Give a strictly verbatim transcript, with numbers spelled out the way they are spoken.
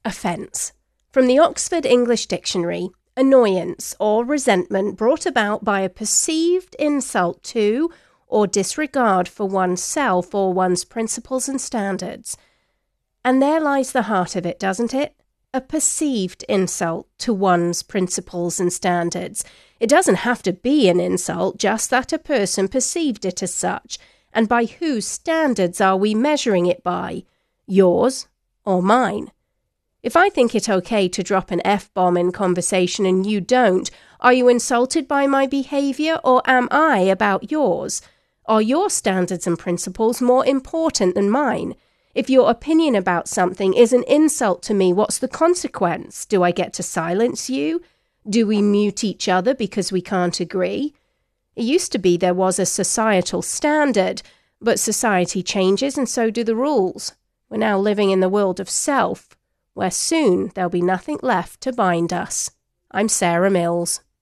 Offence. From the Oxford English Dictionary, annoyance or resentment brought about by a perceived insult to or disregard for oneself or one's principles and standards. And there lies the heart of it, doesn't it? A perceived insult to one's principles and standards. It doesn't have to be an insult, just that a person perceived it as such. And by whose standards are we measuring it by? Yours or mine? If I think it okay to drop an F-bomb in conversation and you don't, are you insulted by my behaviour or am I about yours? Are your standards and principles more important than mine? If your opinion about something is an insult to me, what's the consequence? Do I get to silence you? Do we mute each other because we can't agree? It used to be there was a societal standard, but society changes and so do the rules. We're now living in the world of self, where soon there'll be nothing left to bind us. I'm Sarah Mills.